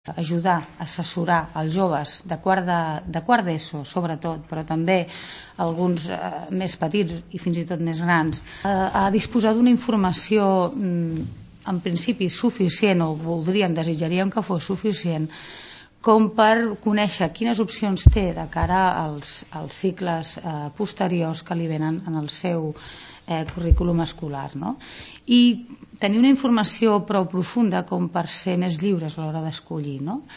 ajudar, assessorar els joves de quart d'ESO, sobretot, però també alguns més petits i fins i tot més grans, a disposar d'una informació en principi suficient, o desitjaríem que fos suficient, com per conèixer quines opcions té de cara als cicles posteriors que li venen en el seu currículum escolar, no? I tenir una informació prou profunda com per ser més lliures a l'hora d'escollir, no?